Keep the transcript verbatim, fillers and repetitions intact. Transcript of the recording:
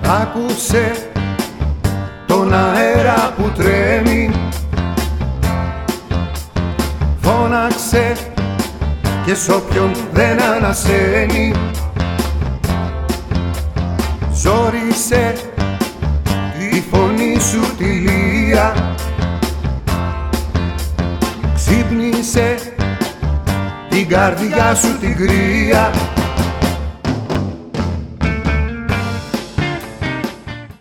Άκουσε τον αέρα που τρέμει, φώναξε και σ' όποιον δεν ανασένει. Ζόρισε τη φωνή σου τη λία, ξύπνησε την καρδιά σου την κρύα.